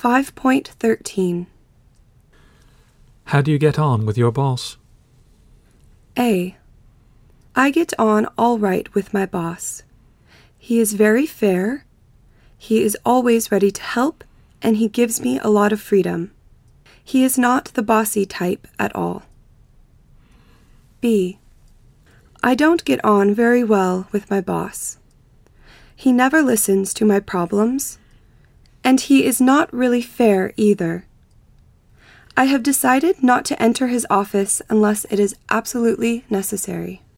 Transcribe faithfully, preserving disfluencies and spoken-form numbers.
five point thirteen. How do you get on with your boss? A. I get on all right with my boss. He is very fair. He is always ready to help, and he gives me a lot of freedom. He is not the bossy type at all. B. I don't get on very well with my boss. He never listens to my problems, and he is not really fair either. I have decided not to enter his office unless it is absolutely necessary.